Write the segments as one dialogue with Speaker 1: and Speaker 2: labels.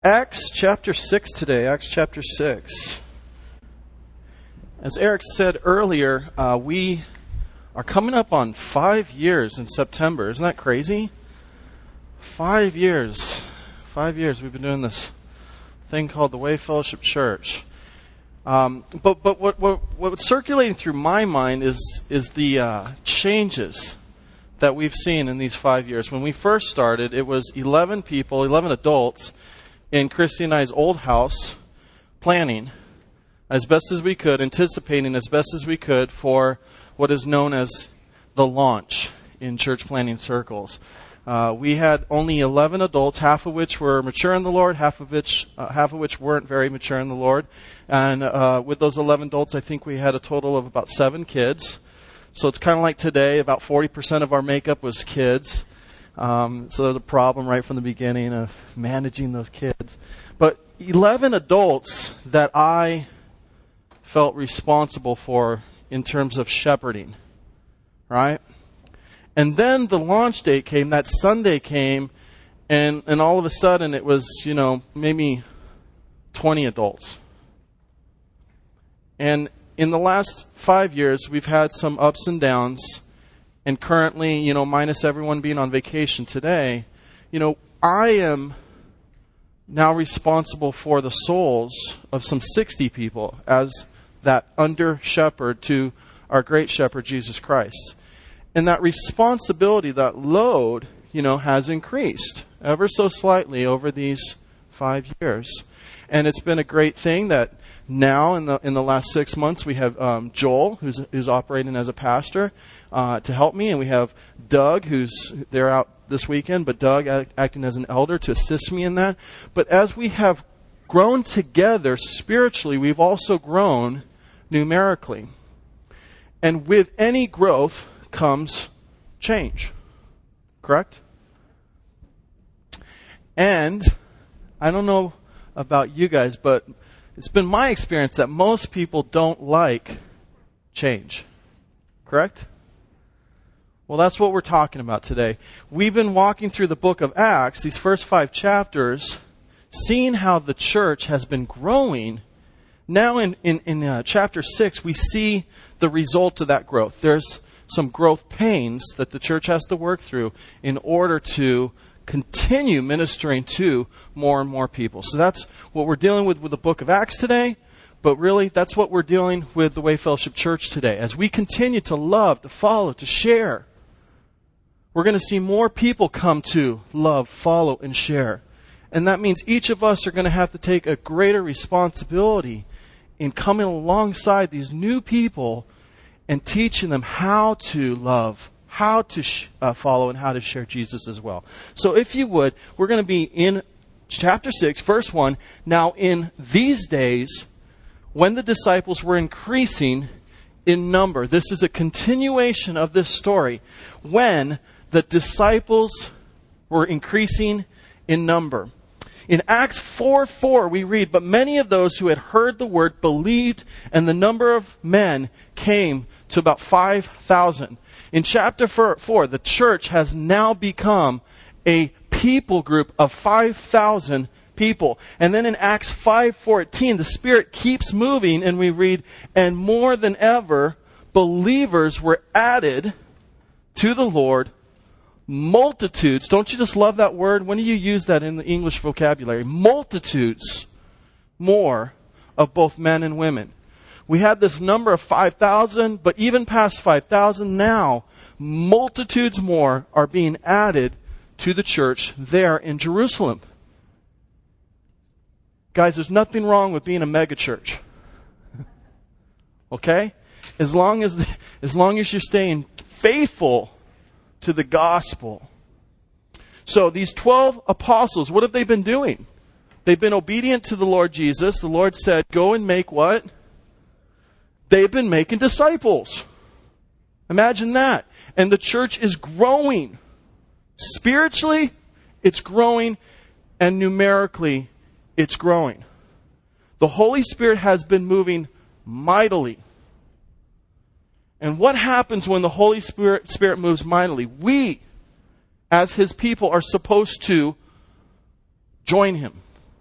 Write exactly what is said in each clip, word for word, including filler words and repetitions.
Speaker 1: Acts chapter six today, Acts chapter six. As Eric said earlier, uh, we are coming up on five years in September. Isn't that crazy? Five years. Five years we've been doing this thing called the Way Fellowship Church. Um, but but what, what what's circulating through my mind is is the uh, changes that we've seen in these five years. When we first started, it was eleven people, eleven adults, in Christy and I's old house, planning as best as we could, anticipating as best as we could for what is known as the launch in church planning circles. Uh, we had only eleven adults, half of which were mature in the Lord, half of which uh, half of which weren't very mature in the Lord. And uh, with those eleven adults, I think we had a total of about seven kids. So it's kind of like today, about forty percent of our makeup was kids. Um, so there's a problem right from the beginning of managing those kids. But eleven adults that I felt responsible for in terms of shepherding, right? And then the launch date came, that Sunday came, and, and all of a sudden it was, you know, maybe twenty adults. And in the last five years, we've had some ups and downs. And currently, you know, minus everyone being on vacation today, you know, I am now responsible for the souls of some sixty people as that under shepherd to our great shepherd, Jesus Christ. And that responsibility, that load, you know, has increased ever so slightly over these five years. And it's been a great thing that now in the in the last six months we have um, Joel, who's who's operating as a pastor, uh, to help me, and we have Doug, who's they're out this weekend, but Doug act, acting as an elder to assist me in that. But as we have grown together spiritually, we've also grown numerically, and with any growth comes change. Correct? And I don't know about you guys, but it's been my experience that most people don't like change. Correct? Well, that's what we're talking about today. We've been walking through the book of Acts, these first five chapters, seeing how the church has been growing. Now in, in, in uh, chapter six, we see the result of that growth. There's some growth pains that the church has to work through in order to continue ministering to more and more people. So that's what we're dealing with with the book of Acts today. But really, that's what we're dealing with the Way Fellowship Church today. As we continue to love, to follow, to share, we're going to see more people come to love, follow, and share. And that means each of us are going to have to take a greater responsibility in coming alongside these new people and teaching them how to love, how to sh- uh, follow, and how to share Jesus as well. So if you would, we're going to be in chapter six, verse one. Now in these days, when the disciples were increasing in number, this is a continuation of this story. When the disciples were increasing in number. In Acts four four, we read, "But many of those who had heard the word believed, and the number of men came to about five thousand. In chapter four, the church has now become a people group of five thousand people. And then in Acts five fourteen, the Spirit keeps moving, and we read, "And more than ever, believers were added to the Lord, multitudes." Don't you just love that word? When do you use that in the English vocabulary? Multitudes more of both men and women. We had this number of five thousand, but even past five thousand now, multitudes more are being added to the church there in Jerusalem. Guys, there's nothing wrong with being a megachurch. Okay? As long as the, as long as you're staying faithful to the gospel. So these twelve apostles, what have they been doing? They've been obedient to the Lord Jesus. The Lord said, go and make what? They've been making disciples. Imagine that. And the church is growing. Spiritually, it's growing, and numerically, it's growing. The Holy Spirit has been moving mightily. And what happens when the Holy Spirit, Spirit moves mightily? We, as His people, are supposed to join Him.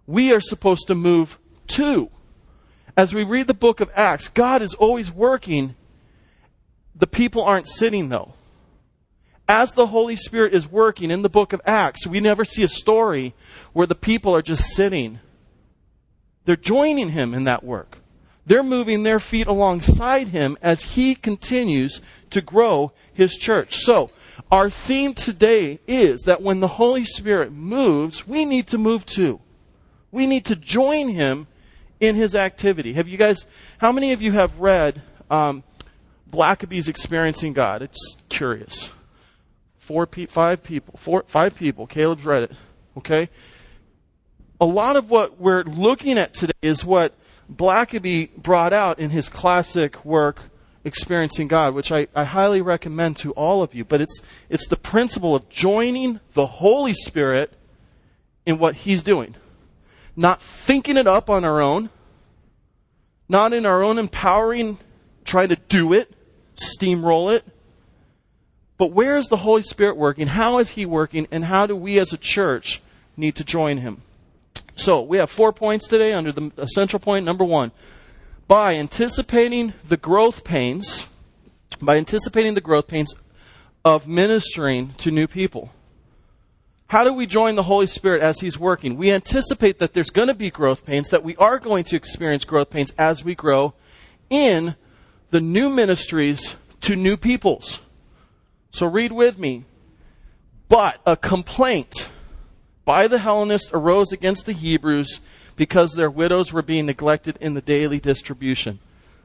Speaker 1: we are supposed to move to. As we read the book of Acts, God is always working. The people aren't sitting, though. As the Holy Spirit is working in the book of Acts, we never see a story where the people are just sitting. They're joining him in that work. They're moving their feet alongside him as he continues to grow his church. So, our theme today is that when the Holy Spirit moves, we need to move too. We need to join him in his activity. Have you guys, how many of you have read um, Blackaby's Experiencing God? It's curious. Four, pe- five people, four, five people. Caleb's read it. Okay? A lot of what we're looking at today is what Blackaby brought out in his classic work, Experiencing God, which I, I highly recommend to all of you. But it's it's the principle of joining the Holy Spirit in what he's doing. Not thinking it up on our own. Not in our own empowering, trying to do it, steamroll it. But where is the Holy Spirit working? How is he working? And how do we as a church need to join him? So, we have four points today under the essential point. Number one, by anticipating the growth pains, by anticipating the growth pains of ministering to new people. How do we join the Holy Spirit as he's working? We anticipate that there's going to be growth pains, that we are going to experience growth pains as we grow in the new ministries to new peoples. So read with me. But a complaint by the Hellenists arose against the Hebrews because their widows were being neglected in the daily distribution.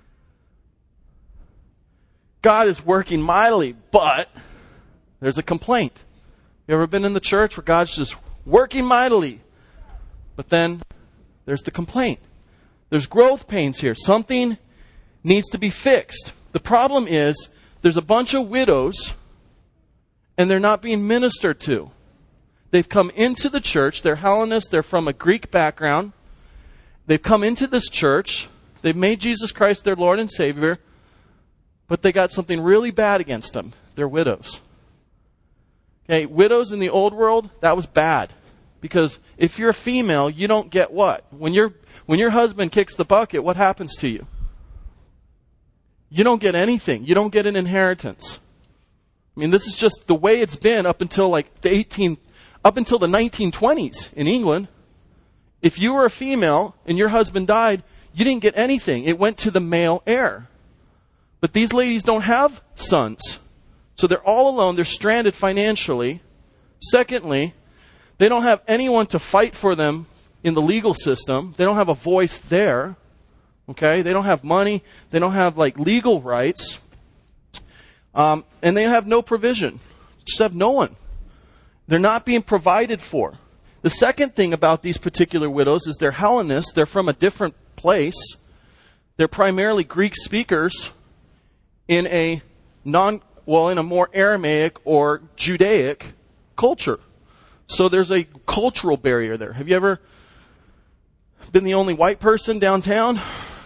Speaker 1: God is working mightily, but there's a complaint. You ever been in the church where God's just working mightily, but then there's the complaint? There's growth pains here. Something needs to be fixed. The problem is there's a bunch of widows and they're not being ministered to. They've come into the church. They're Hellenists. They're from a Greek background. They've come into this church. They've made Jesus Christ their Lord and Savior. But they got something really bad against them. They're widows. Okay, widows in the old world, that was bad. Because if you're a female, you don't get what? When your when your husband kicks the bucket, what happens to you? You don't get anything. You don't get an inheritance. I mean, this is just the way it's been up until like the eighteen up until the nineteen twenties in England. If you were a female and your husband died, you didn't get anything. It went to the male heir. But these ladies don't have sons. So they're all alone. They're stranded financially. Secondly, they don't have anyone to fight for them in the legal system. They don't have a voice there. Okay? They don't have money. They don't have like legal rights. Um, and they have no provision. Just have no one. They're not being provided for. The second thing about these particular widows is they're Hellenists. They're from a different place. They're primarily Greek speakers in a non, well, in a more Aramaic or Judaic culture. So there's a cultural barrier there. Have you ever been the only white person downtown?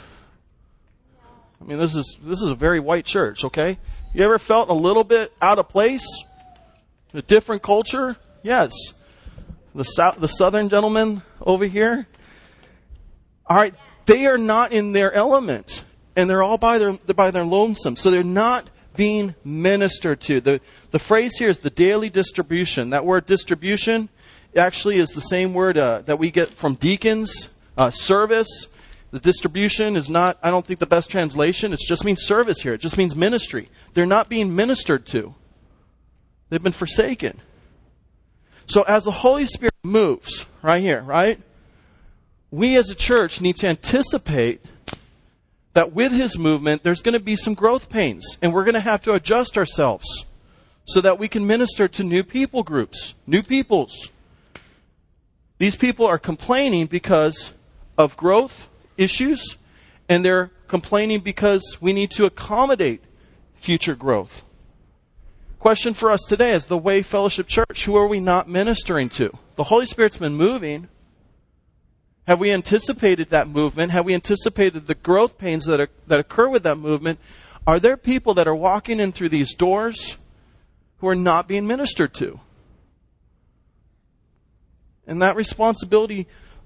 Speaker 1: I mean, this is this is a very white church, okay? You ever felt a little bit out of place? A different culture? Yes. The south, the southern gentleman over here. All right, they are not in their element, and they're all by their by their lonesome. So they're not being ministered to. The the phrase here is the daily distribution. That word distribution actually is the same word uh, that we get from deacons, uh, service. The distribution is not, I don't think, the best translation. It just means service here. It just means ministry. They're not being ministered to. They've been forsaken. So as the Holy Spirit moves, right here, right? We as a church need to anticipate that with his movement, there's going to be some growth pains. And we're going to have to adjust ourselves so that we can minister to new people groups, new peoples. These people are complaining because of growth issues, and they're complaining because we need to accommodate future growth. Question for us today is the Way Fellowship Church. Who are we not ministering to? The Holy Spirit's been moving. Have we anticipated that movement? Have we anticipated the growth pains that are, that occur with that movement? Are there people that are walking in through these doors who are not being ministered to? And that responsibility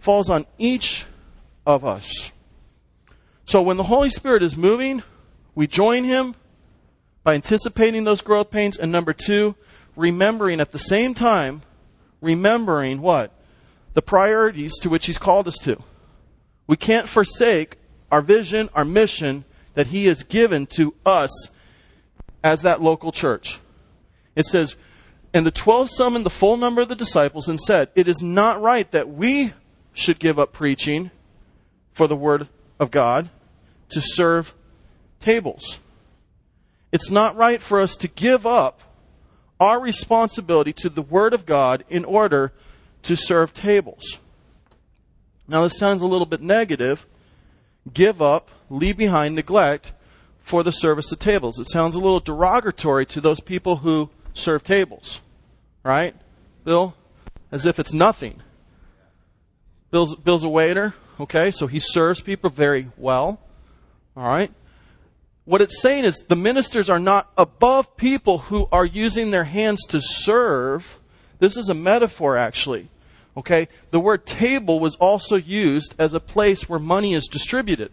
Speaker 1: falls on each of us. So when the Holy Spirit is moving, we join Him by anticipating those growth pains. And number two, remembering at the same time, remembering what? The priorities to which He's called us to. We can't forsake our vision, our mission that He has given to us as that local church. It says, and the twelve summoned the full number of the disciples and said, it is not right that we should give up preaching for the word of God to serve tables. It's not right for us to give up our responsibility to the word of God in order to serve tables. Now this sounds a little bit negative. Give up, leave behind, neglect for the service of tables. It sounds a little derogatory to those people who serve tables. Right? Bill? As if it's nothing. Bill's, Bill's a waiter. Okay, so he serves people very well. All right? What it's saying is the ministers are not above people who are using their hands to serve. This is a metaphor, actually. Okay? The word table was also used as a place where money is distributed.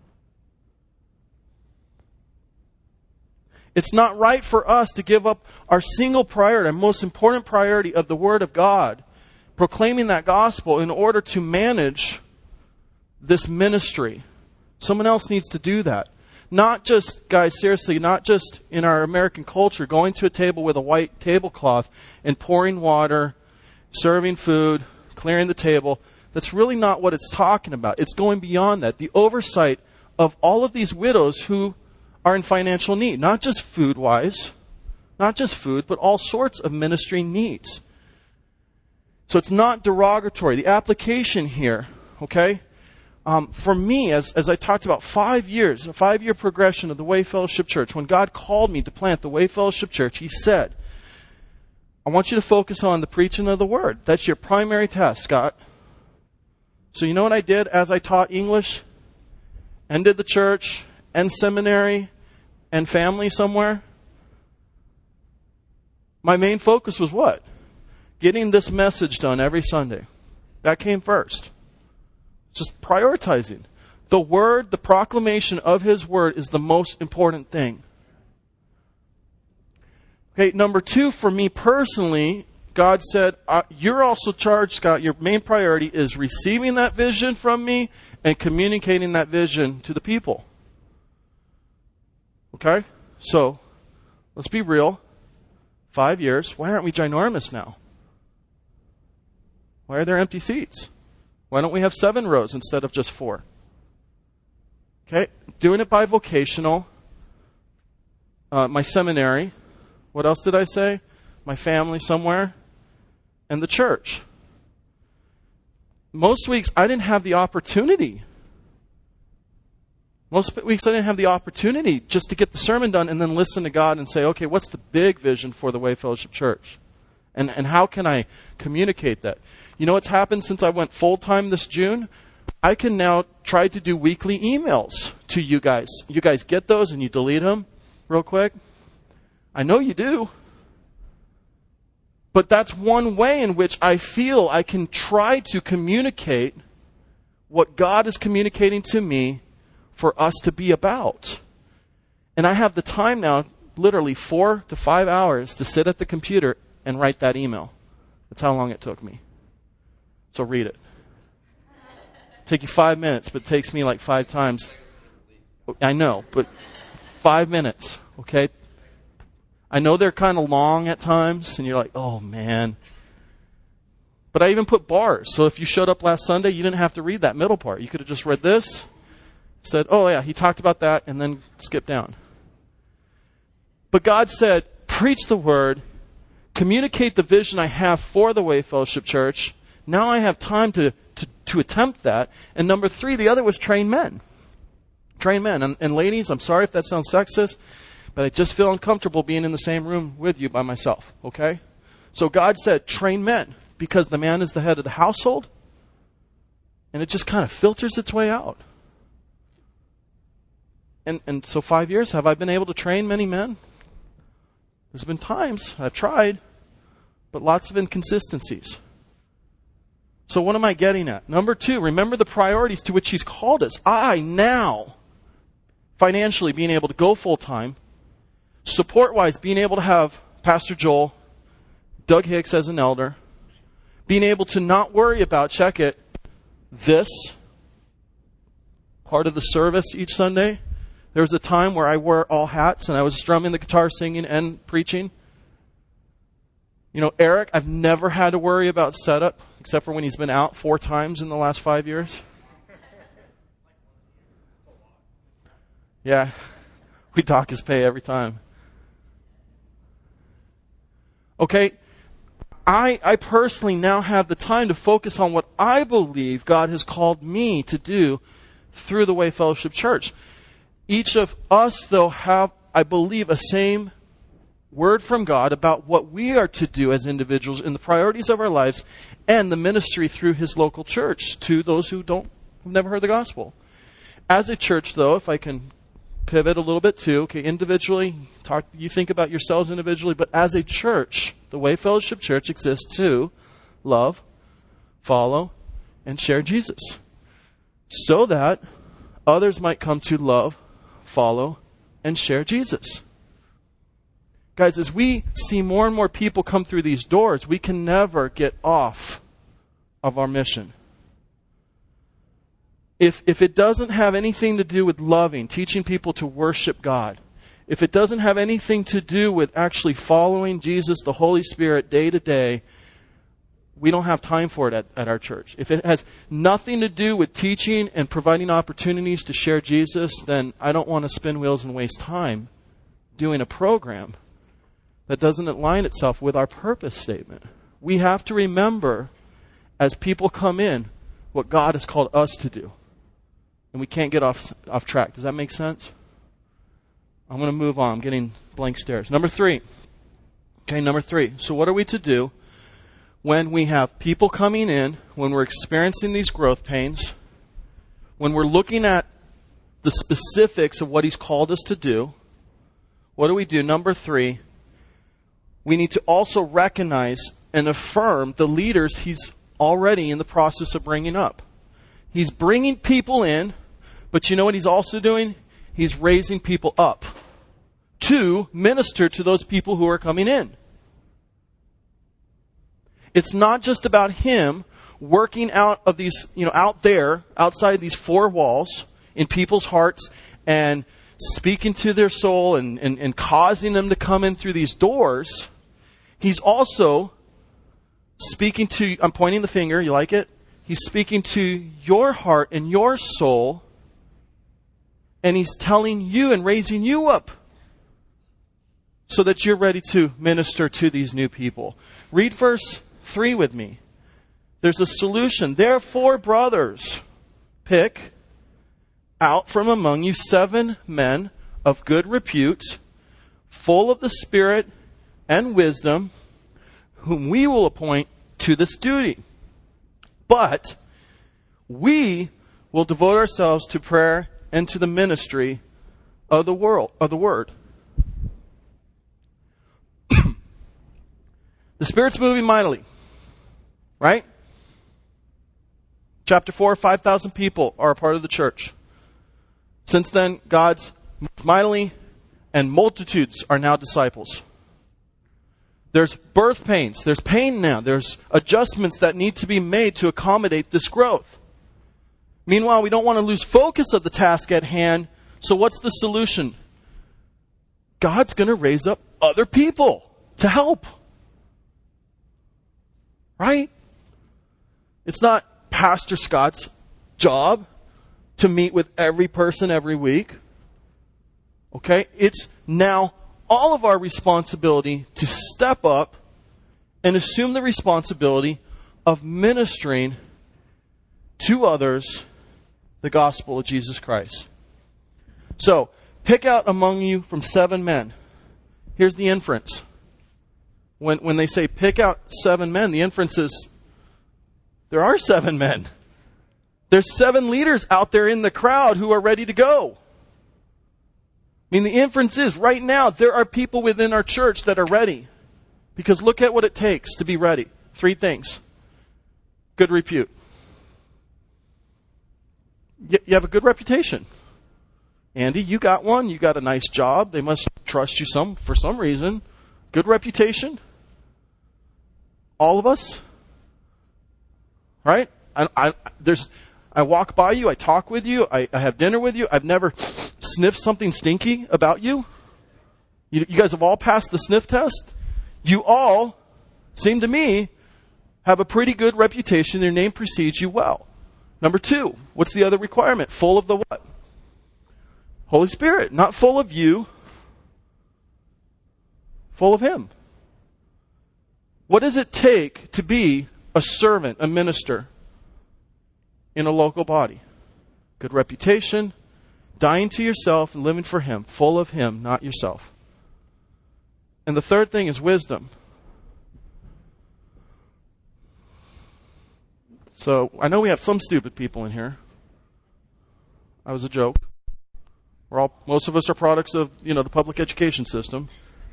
Speaker 1: It's not right for us to give up our single priority, our most important priority of the Word of God, proclaiming that gospel in order to manage this ministry. Someone else needs to do that. Not just, guys, seriously, not just in our American culture, going to a table with a white tablecloth and pouring water, serving food, clearing the table. That's really not what it's talking about. It's going beyond that. The oversight of all of these widows who are in financial need, not just food-wise, not just food, but all sorts of ministry needs. So it's not derogatory. The application here, okay, um, for me, as, as I talked about, five years, a five-year progression of the Way Fellowship Church, when God called me to plant the Way Fellowship Church, He said, I want you to focus on the preaching of the Word. That's your primary task, Scott. So you know what I did as I taught English, ended the church, and seminary, and family somewhere? My main focus was what? Getting this message done every Sunday. That came first. Just prioritizing. The Word, the proclamation of His Word is the most important thing. Okay, number two, for me personally, God said, uh, you're also charged, Scott, your main priority is receiving that vision from me and communicating that vision to the people. Okay? So, let's be real. Five years. Why aren't we ginormous now? Why are there empty seats? Why don't we have seven rows instead of just four? Okay? Doing it by vocational. Uh, my seminary. What else did I say? My family somewhere. And the church. Most weeks I didn't have the opportunity. Most weeks I didn't have the opportunity just to get the sermon done and then listen to God and say, okay, what's the big vision for the Way Fellowship Church? And and how can I communicate that? You know what's happened since I went full-time this June? I can now try to do weekly emails to you guys. You guys get those and you delete them real quick? I know you do. But that's one way in which I feel I can try to communicate what God is communicating to me for us to be about. And I have the time now, literally four to five hours, to sit at the computer and write that email. That's how long it took me. So read it. Take you five minutes, but it takes me like five times. I know, but five minutes, okay? I know they're kind of long at times, and you're like, oh man. But I even put bars. So if you showed up last Sunday, you didn't have to read that middle part. You could have just read this, said, oh yeah, he talked about that, and then skip down. But God said, preach the word, communicate the vision I have for the Way Fellowship Church. Now I have time to, to, to attempt that. And number three, the other was train men. Train men. And, and ladies, I'm sorry if that sounds sexist, but I just feel uncomfortable being in the same room with you by myself, okay? So God said, train men, because the man is the head of the household, and it just kind of filters its way out. And and so five years, have I been able to train many men? There's been times I've tried, but lots of inconsistencies. So what am I getting at? Number two, remember the priorities to which He's called us. I now, financially being able to go full-time, support-wise being able to have Pastor Joel, Doug Hicks as an elder, being able to not worry about, check it, this part of the service each Sunday. There was a time where I wore all hats and I was strumming the guitar, singing, and preaching. You know, Eric, I've never had to worry about setup, except for when he's been out four times in the last five years. Yeah, we dock his pay every time. Okay, I, I personally now have the time to focus on what I believe God has called me to do through the Way Fellowship Church. Each of us, though, have, I believe, a same word from God about what we are to do as individuals in the priorities of our lives and the ministry through His local church to those who don't have never heard the gospel. As a church, though, if I can pivot a little bit too, okay, individually, talk, you think about yourselves individually, but as a church, the Way Fellowship Church exists to love, follow, and share Jesus, so that others might come to love, follow, and share Jesus. Guys, as we see more and more people come through these doors, we can never get off of our mission. If, if it doesn't have anything to do with loving, teaching people to worship God, if it doesn't have anything to do with actually following Jesus, the Holy Spirit, day to day, we don't have time for it at, at our church. If it has nothing to do with teaching and providing opportunities to share Jesus, then I don't want to spin wheels and waste time doing a program that doesn't align itself with our purpose statement. We have to remember, as people come in, what God has called us to do. And we can't get off off track. Does that make sense? I'm going to move on. I'm getting blank stares. Number three. Okay, number three. So what are we to do when we have people coming in, when we're experiencing these growth pains, when we're looking at the specifics of what He's called us to do? What do we do? Number three, we need to also recognize and affirm the leaders He's already in the process of bringing up. He's bringing people in, but you know what He's also doing? He's raising people up to minister to those people who are coming in. It's not just about Him working out of these, you know, out there, outside these four walls, in people's hearts, and speaking to their soul and, and, and causing them to come in through these doors. He's also speaking to, I'm pointing the finger, you like it? He's speaking to your heart and your soul, and He's telling you and raising you up so that you're ready to minister to these new people. Read verse three with me. There's a solution. Therefore, brothers, pick out from among you seven men of good repute, full of the Spirit and wisdom, whom we will appoint to this duty. But we will devote ourselves to prayer and to the ministry of the world, of the word. The Spirit's moving mightily, right? Chapter four, five thousand people are a part of the church. Since then, God's moved mightily, and multitudes are now disciples. There's birth pains. There's pain now. There's adjustments that need to be made to accommodate this growth. Meanwhile, we don't want to lose focus of the task at hand. So what's the solution? God's going to raise up other people to help. Right? It's not Pastor Scott's job to meet with every person every week. Okay? It's now all of our responsibility to step up and assume the responsibility of ministering to others the gospel of Jesus Christ. So, pick out among you from seven men. Here's the inference. When, when they say pick out seven men, the inference is there are seven men. There's seven leaders out there in the crowd who are ready to go. I mean, the inference is, right now, there are people within our church that are ready. Because look at what it takes to be ready. Three things. good repute. You, you have a good reputation. Andy, you got one. You got a nice job. They must trust you some for some reason. Good reputation. All of us. Right? I, I, there's, I walk by you. I talk with you. I, I have dinner with you. I've never sniffed something stinky about you. You, you guys have all passed the sniff test. You all, seem to me, have a pretty good reputation. Your name precedes you well. Number two, what's the other requirement? Full of the what? Holy Spirit. Not full of you. Full of Him. What does it take to be a servant, a minister in a local body? Good reputation, dying to yourself and living for Him. Full of Him, not yourself. And the third thing is wisdom. So, I know we have some stupid people in here. That was a joke. We're all, most of us are products of, you know, the public education system.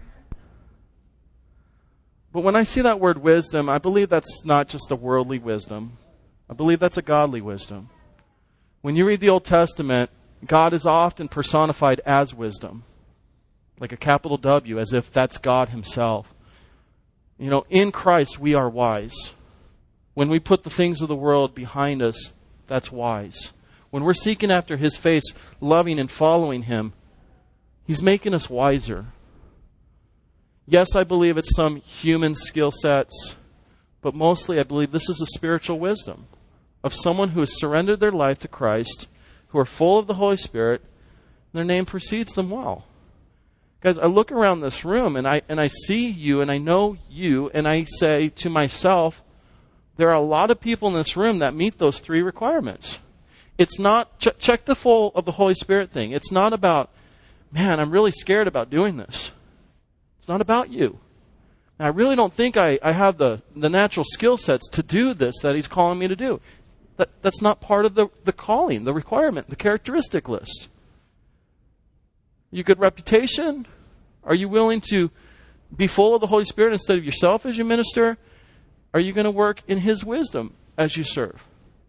Speaker 1: But when I see that word wisdom, I believe that's not just a worldly wisdom. I believe that's a godly wisdom. When you read the Old Testament, God is often personified as wisdom. Like a capital W, as if that's God Himself. You know, in Christ we are wise. When we put the things of the world behind us, that's wise. When we're seeking after His face, loving and following Him, He's making us wiser. Yes, I believe it's some human skill sets, but mostly I believe this is a spiritual wisdom of someone who has surrendered their life to Christ, who are full of the Holy Spirit, and their name precedes them well. Guys, I look around this room and I and I see you and I know you, and I say to myself, there are a lot of people in this room that meet those three requirements. It's not, ch- check the full of the Holy Spirit thing. It's not about, man, I'm really scared about doing this. It's not about you. And I really don't think I, I have the, the natural skill sets to do this that He's calling me to do. That, that's not part of the, the calling, the requirement, the characteristic list. You good reputation? Are you willing to be full of the Holy Spirit instead of yourself as you minister? Are you going to work in His wisdom as you serve?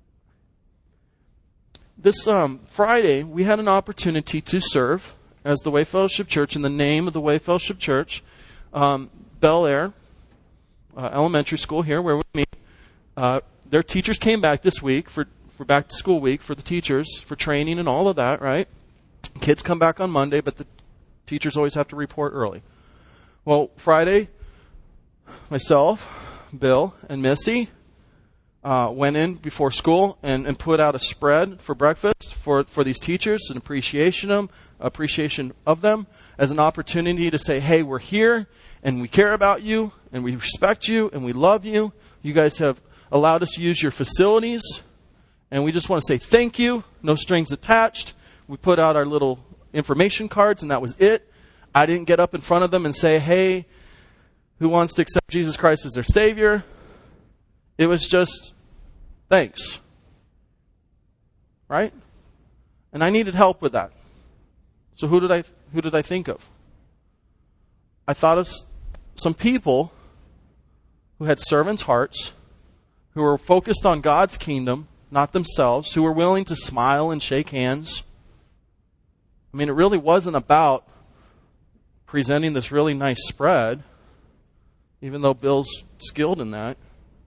Speaker 1: This um, Friday, we had an opportunity to serve as the Way Fellowship Church in the name of the Way Fellowship Church. Um, Bel Air uh, Elementary School here where we meet. Uh, their teachers came back this week for, for back to school week for the teachers, for training and all of that, right? Kids come back on Monday, but the teachers always have to report early. Well, Friday, myself, Bill, and Missy uh, went in before school and, and put out a spread for breakfast for, for these teachers, an appreciation of them, appreciation of them, as an opportunity to say, hey, we're here, and we care about you, and we respect you, and we love you. You guys have allowed us to use your facilities, and we just want to say thank you, no strings attached. We put out our little information cards, and that was it. I didn't get up in front of them and say, hey, who wants to accept Jesus Christ as their Savior? It was just, thanks. Right? And I needed help with that. So who did I who did I think of? I thought of some people who had servants' hearts, who were focused on God's kingdom, not themselves, who were willing to smile and shake hands. I mean, it really wasn't about presenting this really nice spread, even though Bill's skilled in that.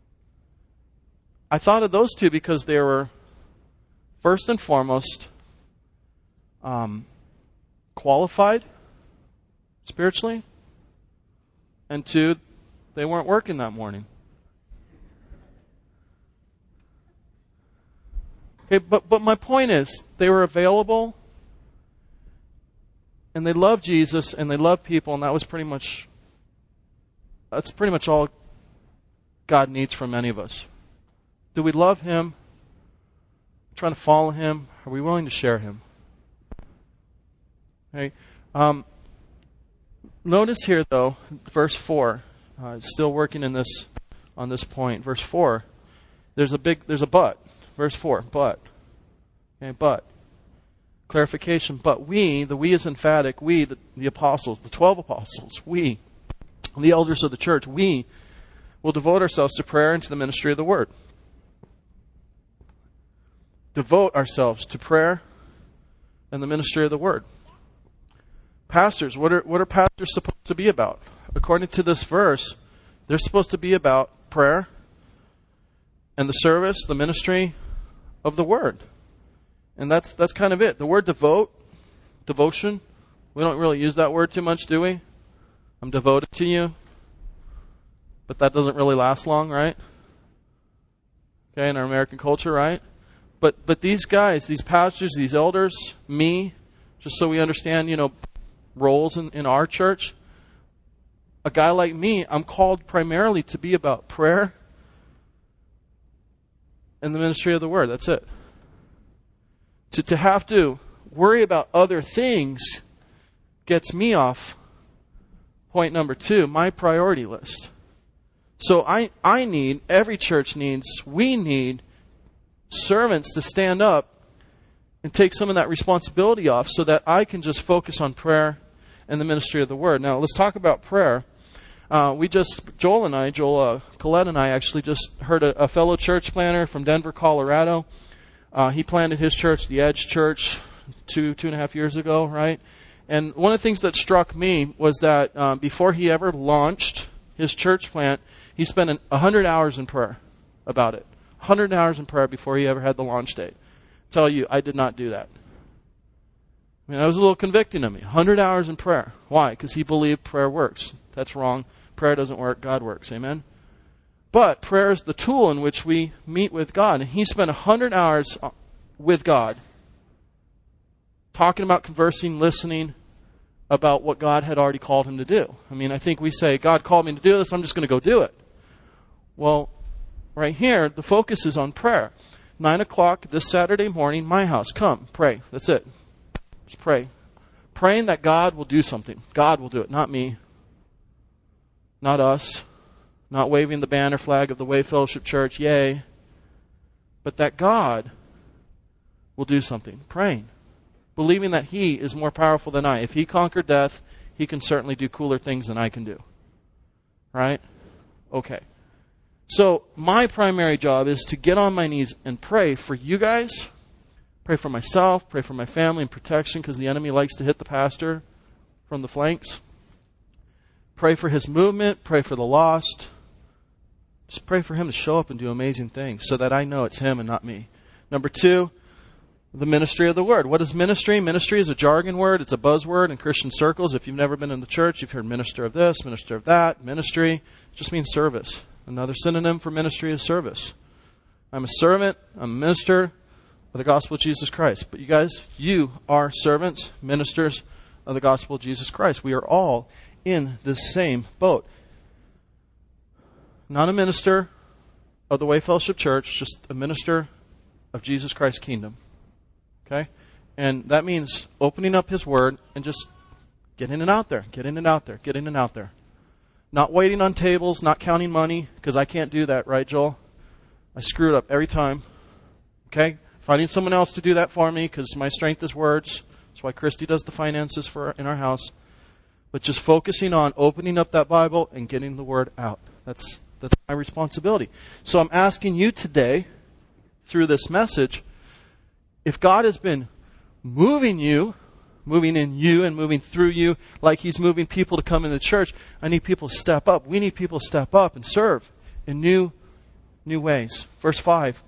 Speaker 1: I thought of those two because they were, first and foremost, um, qualified spiritually, and two, they weren't working that morning. Okay, but but my point is, they were available, and they loved Jesus, and they loved people, and that was pretty much, that's pretty much all God needs from any of us. Do we love Him? Trying to follow Him? Are we willing to share Him? Okay. Um, notice here, though, verse four. Uh, still working in this on this point. Verse four. There's a big. There's a but. Verse four. But. Okay. But. Clarification. But we, the we is emphatic. We, the, the apostles, the twelve apostles. We, the elders of the church. We will devote ourselves to prayer and to the ministry of the word. devote ourselves to prayer and the ministry of the word. Pastors, what are what are pastors supposed to be about? According to this verse, they're supposed to be about prayer and the service, the ministry of the word. And that's that's kind of it. The word devote, devotion, we don't really use that word too much, do we? I'm devoted to you. But that doesn't really last long, right? Okay, in our American culture, right? But but these guys, these pastors, these elders, me, just so we understand, you know, roles in, in our church, a guy like me, I'm called primarily to be about prayer and the ministry of the word. That's it. To, to have to worry about other things gets me off point number two, my priority list. So I, I need, every church needs, we need servants to stand up and take some of that responsibility off so that I can just focus on prayer and the ministry of the word. Now, let's talk about prayer. Uh, we just, Joel and I, Joel uh, Collette and I actually just heard a, a fellow church planter from Denver, Colorado. Uh, he planted his church, the Edge Church, two, two and a half years ago, right? And one of the things that struck me was that um, before he ever launched his church plant, he spent an, one hundred hours in prayer about it. one hundred hours in prayer before he ever had the launch date. I tell you, I did not do that. I mean, that was a little convicting of me. one hundred hours in prayer. Why? Because he believed prayer works. That's wrong. Prayer doesn't work. God works. Amen? But prayer is the tool in which we meet with God. And he spent one hundred hours with God, talking about, conversing, listening about what God had already called him to do. I mean, I think we say, God called me to do this, I'm just going to go do it. Well, right here, the focus is on prayer. Nine o'clock this Saturday morning, my house. Come, pray. That's it. Just pray. Praying that God will do something. God will do it, not me. Not us. Not waving the banner flag of the Way Fellowship Church, yay. But that God will do something. Praying. Believing that he is more powerful than I. If he conquered death, he can certainly do cooler things than I can do. Right? Okay. So my primary job is to get on my knees and pray for you guys, pray for myself, pray for my family and protection because the enemy likes to hit the pastor from the flanks. Pray for his movement, pray for the lost. Just pray for him to show up and do amazing things so that I know it's him and not me. Number two, the ministry of the word. What is ministry? Ministry is a jargon word. It's a buzzword in Christian circles. If you've never been in the church, you've heard minister of this, minister of that. Ministry it just means service. Another synonym for ministry is service. I'm a servant. I'm a minister of the gospel of Jesus Christ. But you guys, you are servants, ministers of the gospel of Jesus Christ. We are all in the same boat. Not a minister of the Way Fellowship Church, just a minister of Jesus Christ's kingdom. Okay? And that means opening up his word and just getting it out there, getting it out there, getting it out there. Not waiting on tables, not counting money, because I can't do that, right, Joel? I screw it up every time. Okay? If I need someone else to do that for me, because my strength is words, that's why Christy does the finances for in our house. But just focusing on opening up that Bible and getting the word out. That's that's my responsibility. So I'm asking you today, through this message, if God has been moving you, moving in you and moving through you like he's moving people to come in the church, I need people to step up. We need people to step up and serve in new new ways. Verse five.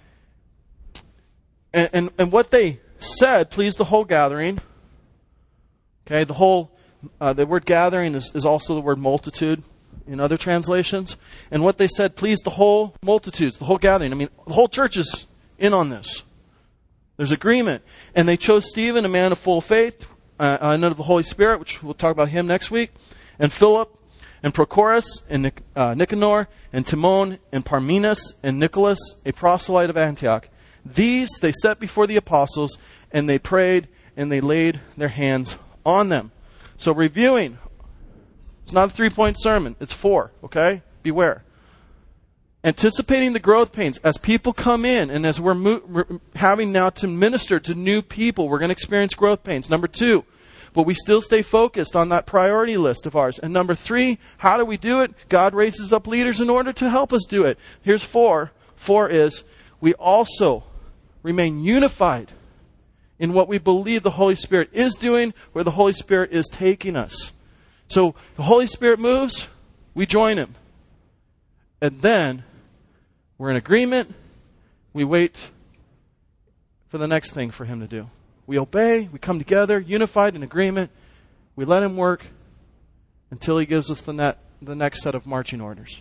Speaker 1: And, and, and what they said pleased the whole gathering. Okay, the whole, uh, the word gathering is, is also the word multitude in other translations. And what they said pleased the whole multitudes, the whole gathering. I mean, the whole church is in on this. There's agreement. And they chose Stephen, a man of full faith, uh, and of the Holy Spirit, which we'll talk about him next week, and Philip, and Prochorus, and Nic- uh, Nicanor, and Timon, and Parmenas, and Nicholas, a proselyte of Antioch. These they set before the apostles, and they prayed, and they laid their hands on them. So reviewing, it's not a three-point sermon, it's four, okay? Beware. Anticipating the growth pains as people come in and as we're mo- re- having now to minister to new people, we're going to experience growth pains. Number two, but we still stay focused on that priority list of ours. And number three, how do we do it? God raises up leaders in order to help us do it. Here's four. Four is we also remain unified in what we believe the Holy Spirit is doing, where the Holy Spirit is taking us. So the Holy Spirit moves, we join Him. And then we're in agreement. We wait for the next thing for Him to do. We obey. We come together, unified in agreement. We let Him work until He gives us the, net, the next set of marching orders.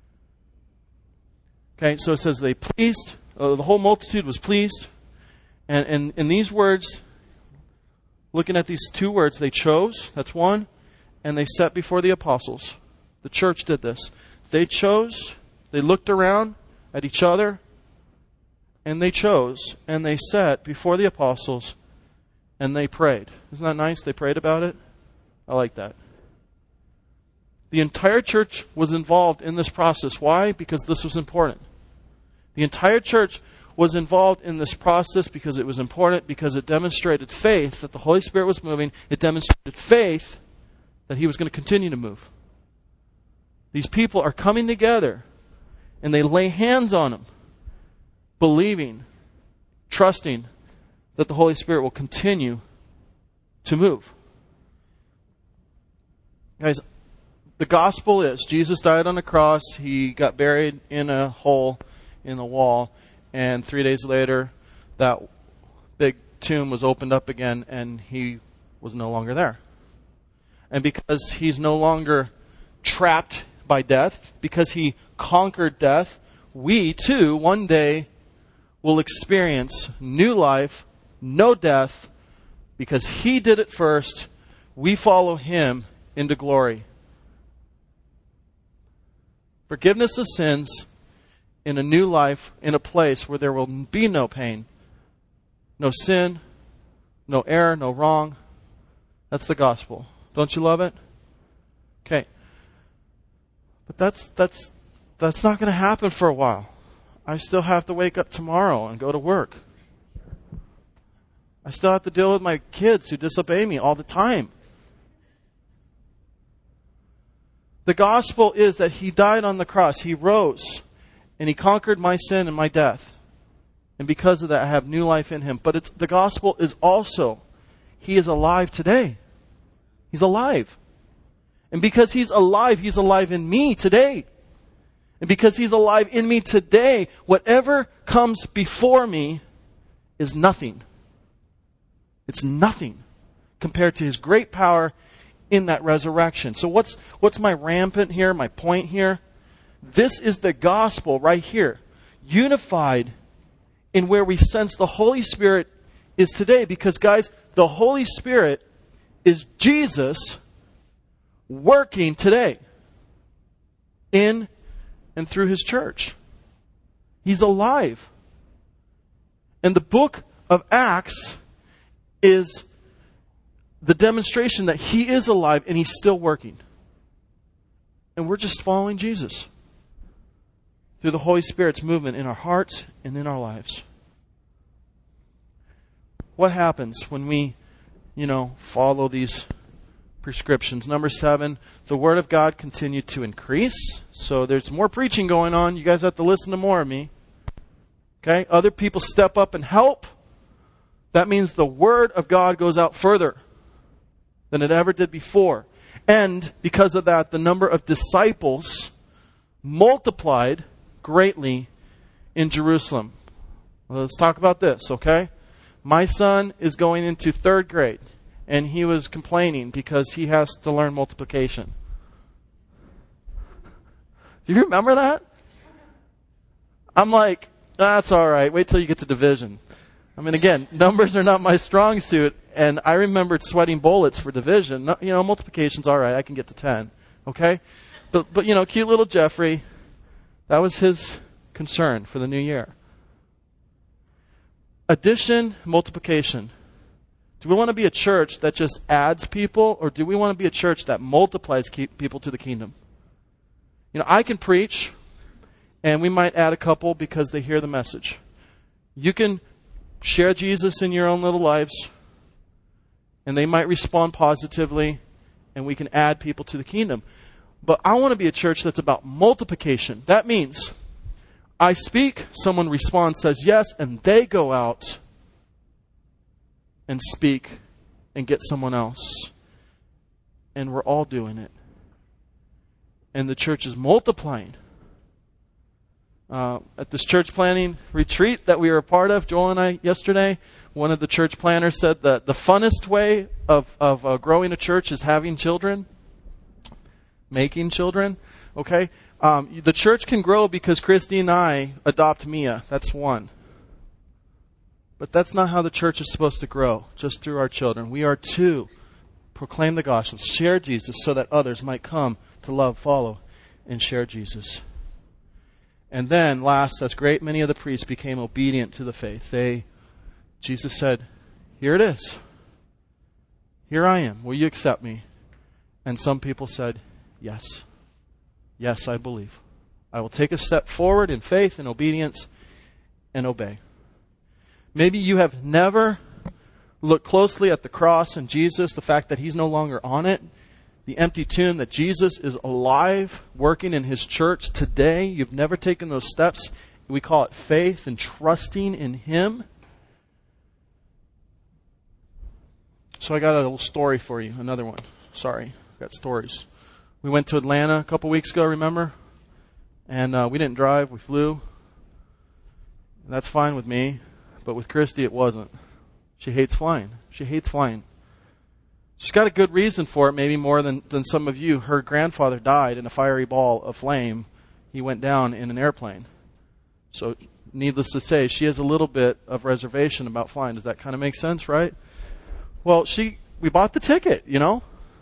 Speaker 1: Okay, so it says they pleased. Uh, the whole multitude was pleased. And, and in these words, looking at these two words, they chose, that's one, and they set before the apostles. The church did this. They chose, they looked around at each other, and they chose, and they set before the apostles, and they prayed. Isn't that nice? They prayed about it. I like that. The entire church was involved in this process. Why? Because this was important. The entire church was involved in this process because it was important, because it demonstrated faith that the Holy Spirit was moving. It demonstrated faith that He was going to continue to move. These people are coming together and they lay hands on them, believing, trusting that the Holy Spirit will continue to move. Guys, the gospel is Jesus died on the cross. He got buried in a hole in the wall. And three days later, that big tomb was opened up again and He was no longer there. And because He's no longer trapped by death, because He conquered death, we too one day will experience new life, no death, because He did it first. We follow Him into glory. Forgiveness of sins in a new life, in a place where there will be no pain, no sin, no error, no wrong. That's the gospel. Don't you love it? Okay. But that's that's that's not going to happen for a while. I still have to wake up tomorrow and go to work. I still have to deal with my kids who disobey me all the time. The gospel is that He died on the cross. He rose. And He conquered my sin and my death. And because of that, I have new life in Him. But it's, the gospel is also, He is alive today. He's alive. And because He's alive, He's alive in me today. And because He's alive in me today, whatever comes before me is nothing. It's nothing compared to His great power in that resurrection. So what's what's my rampant here, my point here? This is the gospel right here, unified in where we sense the Holy Spirit is today. Because guys, the Holy Spirit is Jesus working today in and through His church. He's alive. And the book of Acts is the demonstration that He is alive and He's still working. And we're just following Jesus through the Holy Spirit's movement in our hearts and in our lives. What happens when we, you know, follow these prescriptions? Number seven, the Word of God continued to increase. So there's more preaching going on. You guys have to listen to more of me. Okay? Other people step up and help. That means the Word of God goes out further than it ever did before. And because of that, the number of disciples multiplied greatly in Jerusalem. Well, let's talk about this, okay? My son is going into third grade, and he was complaining because he has to learn multiplication. Do you remember that? I'm like, that's all right. Wait till you get to division. I mean, again, numbers are not my strong suit, and I remembered sweating bullets for division. You know, multiplication's all right. I can get to ten, okay? But, but you know, cute little Jeffrey, that was his concern for the new year. Addition, multiplication. Do we want to be a church that just adds people, or do we want to be a church that multiplies people to the kingdom? You know, I can preach, and we might add a couple because they hear the message. You can share Jesus in your own little lives, and they might respond positively, and we can add people to the kingdom. But I want to be a church that's about multiplication. That means I speak, someone responds, says yes, and they go out and speak and get someone else. And we're all doing it. And the church is multiplying. Uh, at this church planning retreat that we were a part of, Joel and I, yesterday, one of the church planners said that the funnest way of, of uh, growing a church is having children, making children. Okay? Um, the church can grow because Christy and I adopt Mia. That's one. But that's not how the church is supposed to grow, just through our children. We are to proclaim the gospel, share Jesus so that others might come to love, follow, and share Jesus. And then, last, as great many of the priests became obedient to the faith, they, Jesus said, here it is. Here I am. Will you accept me? And some people said, yes. Yes, I believe. I will take a step forward in faith and obedience and obey. Maybe you have never looked closely at the cross and Jesus, the fact that He's no longer on it, the empty tomb, that Jesus is alive, working in His church today. You've never taken those steps. We call it faith and trusting in Him. So I got a little story for you. Another one. Sorry, I've got stories. We went to Atlanta a couple weeks ago, remember? And uh, we didn't drive, we flew. And that's fine with me, but with Christy it wasn't. She hates flying. She hates flying. She's got a good reason for it, maybe more than, than some of you. Her grandfather died in a fiery ball of flame. He went down in an airplane. So, needless to say, she has a little bit of reservation about flying. Does that kind of make sense, right? Well, she we bought the ticket, you know?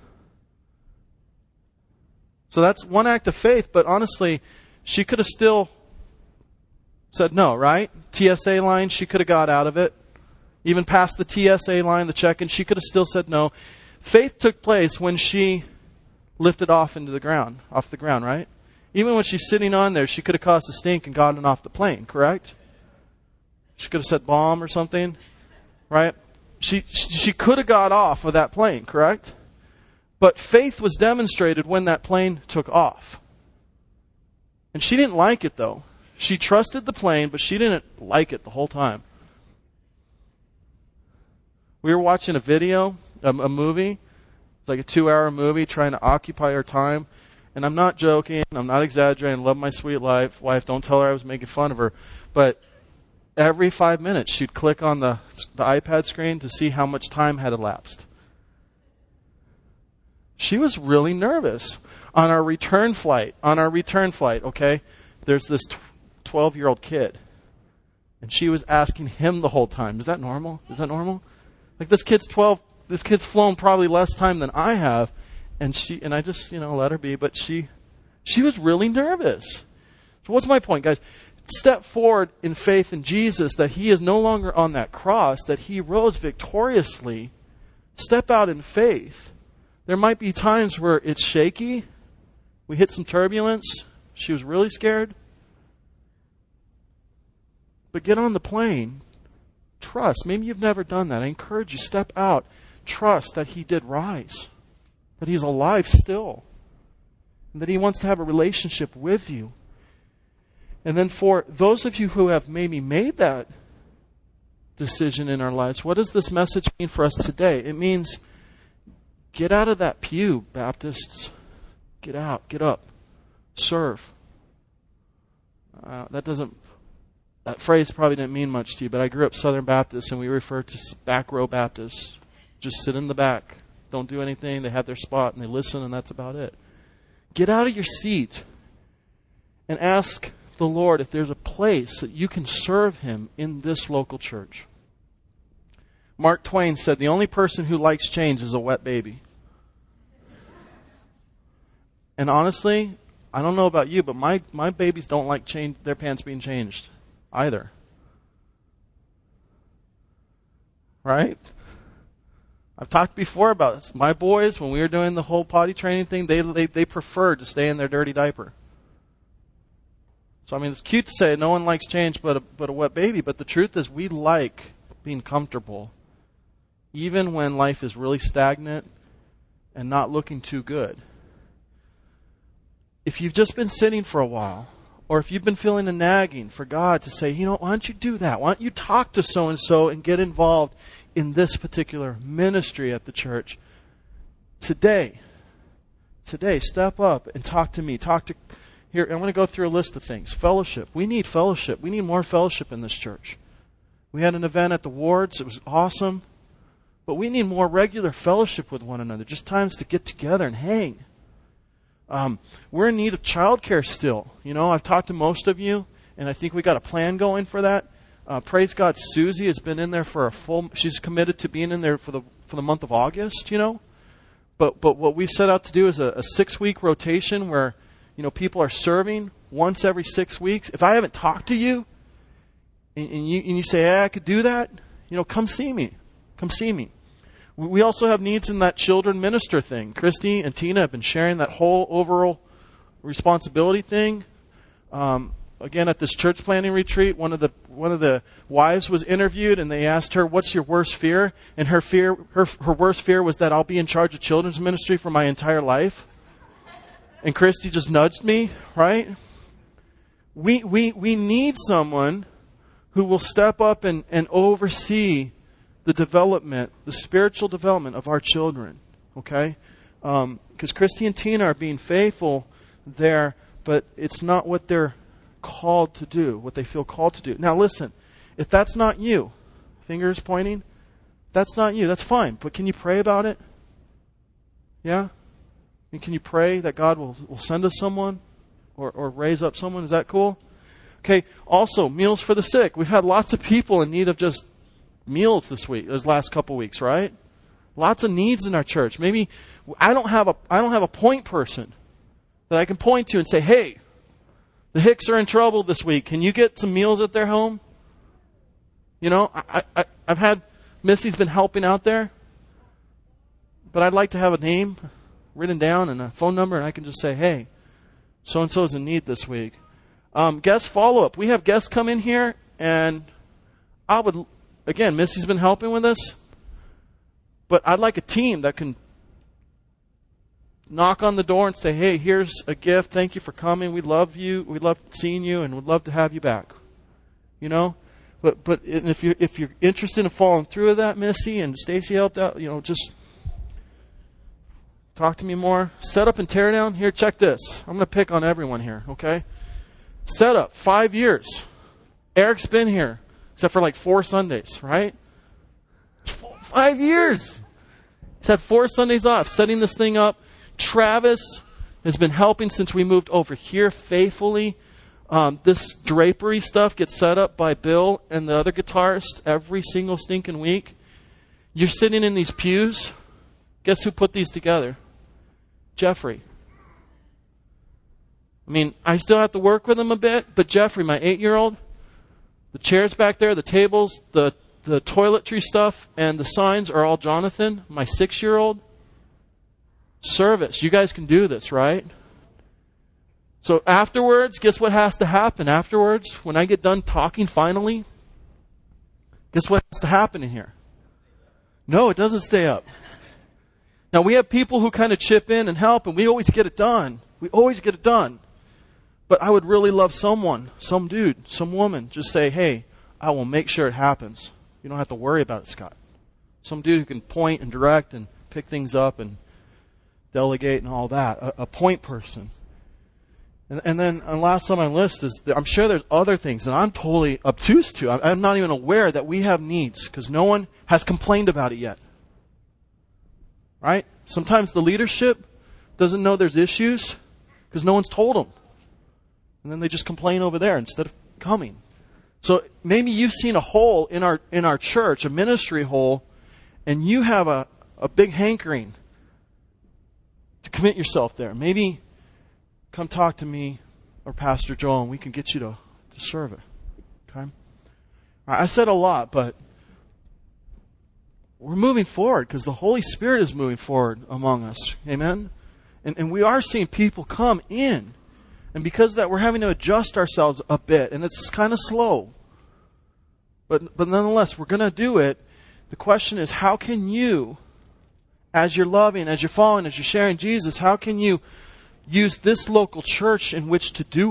Speaker 1: So that's one act of faith, but honestly, she could have still said no, right? T S A line, she could have got out of it. Even past the T S A line, the check-in, she could have still said no. Faith took place when she lifted off into the ground, off the ground, right? Even when she's sitting on there, she could have caused a stink and gotten off the plane, correct? She could have said bomb or something, right? She she could have got off of that plane, correct? But faith was demonstrated when that plane took off. And she didn't like it, though. She trusted the plane, but she didn't like it the whole time. We were watching a video, a, a movie. It's like a two-hour movie trying to occupy our time. And I'm not joking. I'm not exaggerating. Love my sweet life. Wife, don't tell her I was making fun of her. But every five minutes, she'd click on the, the iPad screen to see how much time had elapsed. She was really nervous. On our return flight, on our return flight, okay, there's this twelve-year-old kid. And she was asking him the whole time, is that normal? Is that normal? Like, this kid's twelve, this kid's flown probably less time than I have. And she, and I just, you know, let her be. But she, she was really nervous. So what's my point, guys? Step forward in faith in Jesus, that He is no longer on that cross, that He rose victoriously. Step out in faith. There might be times where it's shaky. We hit some turbulence. She was really scared. But get on the plane. Trust. Maybe you've never done that. I encourage you, step out. Trust that He did rise. That He's alive still. And that He wants to have a relationship with you. And then for those of you who have maybe made that decision in our lives, what does this message mean for us today? It means get out of that pew, Baptists. Get out. Get up. Serve. Uh, that doesn't... That phrase probably didn't mean much to you, but I grew up Southern Baptist, and we refer to back row Baptists. Just sit in the back. Don't do anything. They have their spot, and they listen, and that's about it. Get out of your seat and ask the Lord if there's a place that you can serve Him in this local church. Mark Twain said, the only person who likes change is a wet baby. And honestly, I don't know about you, but my, my babies don't like change, their pants being changed either. Right? I've talked before about this. My boys, when we were doing the whole potty training thing, they, they, they preferred to stay in their dirty diaper. So, I mean, it's cute to say no one likes change but a, but a wet baby, but the truth is we like being comfortable, even when life is really stagnant and not looking too good. If you've just been sitting for a while, or if you've been feeling a nagging for God to say, you know, why don't you do that? Why don't you talk to so-and-so and get involved in this particular ministry at the church? Today, today, step up and talk to me. Talk to, here, I'm going to go through a list of things. Fellowship. We need fellowship. We need more fellowship in this church. We had an event at the wards. It was awesome. But we need more regular fellowship with one another. Just times to get together and hang. Um, we're in need of childcare still. You know, I've talked to most of you, and I think we got a plan going for that. Uh, praise God, Susie has been in there for a full. She's committed to being in there for the for the month of August. You know, but but what we've set out to do is a, a six week rotation where, you know, people are serving once every six weeks. If I haven't talked to you, and, and you and you say, "Hey, I could do that," you know, come see me. Come see me. We also have needs in that children minister thing. Christy and Tina have been sharing that whole overall responsibility thing. Um, again, at this church planning retreat, one of the one of the wives was interviewed, and they asked her, "What's your worst fear?" And her fear, her her worst fear was that I'll be in charge of children's ministry for my entire life. And Christy just nudged me, right? We we we need someone who will step up and, and oversee the development, the spiritual development of our children, okay? Because um, Christy and Tina are being faithful there, but it's not what they're called to do, what they feel called to do. Now listen, if that's not you, fingers pointing, that's not you, that's fine. But can you pray about it? Yeah? And can you pray that God will, will send us someone or, or raise up someone? Is that cool? Okay, also, meals for the sick. We've had lots of people in need of just meals this week, those last couple weeks, right? Lots of needs in our church. Maybe I don't have a I don't have a point person that I can point to and say, "Hey, the Hicks are in trouble this week. Can you get some meals at their home?" You know, I, I I've had Missy's been helping out there, but I'd like to have a name written down and a phone number, and I can just say, "Hey, so and so is in need this week." Um, guest follow up. We have guests come in here, and I would. Again, Missy's been helping with us, but I'd like a team that can knock on the door and say, "Hey, here's a gift. Thank you for coming. We love you. We love seeing you, and would love to have you back." You know, but but if you if you're interested in following through with that, Missy and Stacy helped out. You know, just talk to me more. Set up and tear down. Here, check this. I'm going to pick on everyone here. Okay, set up five years. Eric's been here. Except for like four Sundays, right? Five years. He's had four Sundays off, setting this thing up. Travis has been helping since we moved over here faithfully. Um, this drapery stuff gets set up by Bill and the other guitarist every single stinking week. You're sitting in these pews. Guess who put these together? Jeffrey. I mean, I still have to work with him a bit, but Jeffrey, my eight-year-old, the chairs back there, the tables, the, the toiletry stuff, and the signs are all Jonathan, my six-year-old. Service. You guys can do this, right? So afterwards, guess what has to happen afterwards? When I get done talking finally, guess what has to happen in here? No, it doesn't stay up. Now, we have people who kind of chip in and help, and we always get it done. We always get it done. But I would really love someone, some dude, some woman, just say, "Hey, I will make sure it happens. You don't have to worry about it, Scott." Some dude who can point and direct and pick things up and delegate and all that. A, a point person. And, and then and last on my list is, I'm sure there's other things that I'm totally obtuse to. I'm, I'm not even aware that we have needs because no one has complained about it yet. Right? Sometimes the leadership doesn't know there's issues because no one's told them. And then they just complain over there instead of coming. So maybe you've seen a hole in our in our church, a ministry hole, and you have a, a big hankering to commit yourself there. Maybe come talk to me or Pastor Joel and we can get you to, to serve it. Okay? All right, I said a lot, but we're moving forward because the Holy Spirit is moving forward among us. Amen? And, and we are seeing people come in. And because of that, we're having to adjust ourselves a bit. And it's kind of slow. But but nonetheless, we're going to do it. The question is, how can you, as you're loving, as you're following, as you're sharing Jesus, how can you use this local church in which to do it?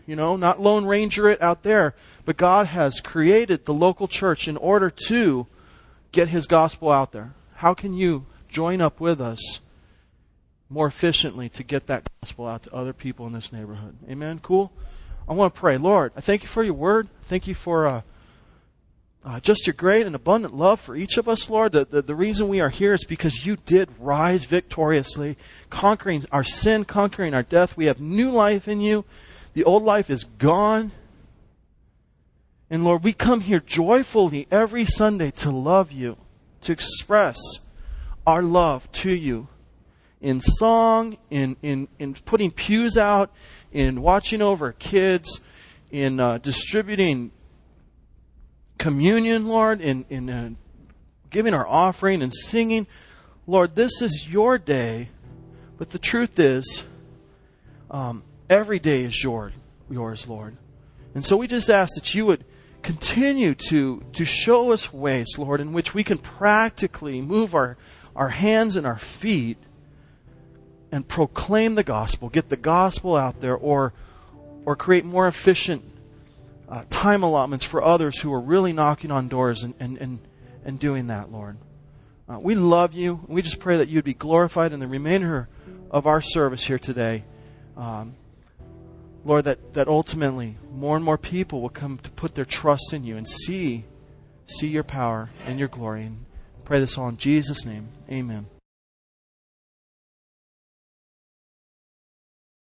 Speaker 1: you know, not Lone Ranger it out there, but God has created the local church in order to get His gospel out there. How can you join up with us more efficiently to get that gospel out to other people in this neighborhood? Amen? Cool? I want to pray. Lord, I thank you for your word. Thank you for uh, uh, just your great and abundant love for each of us, Lord. The, the, the reason we are here is because you did rise victoriously, conquering our sin, conquering our death. We have new life in you. The old life is gone. And Lord, we come here joyfully every Sunday to love you, to express our love to you in song, in, in, in putting pews out, in watching over kids, in uh, distributing communion, Lord, in, in uh, giving our offering and singing. Lord, this is your day, but the truth is, um, every day is your, yours, Lord. And so we just ask that you would continue to, to show us ways, Lord, in which we can practically move our, our hands and our feet and proclaim the gospel, get the gospel out there, or or create more efficient uh, time allotments for others who are really knocking on doors and, and, and, and doing that, Lord. Uh, we love you. We just pray that you'd be glorified in the remainder of our service here today. Um, Lord, that, that ultimately more and more people will come to put their trust in you and see, see your power and your glory. And pray this all in Jesus' name. Amen.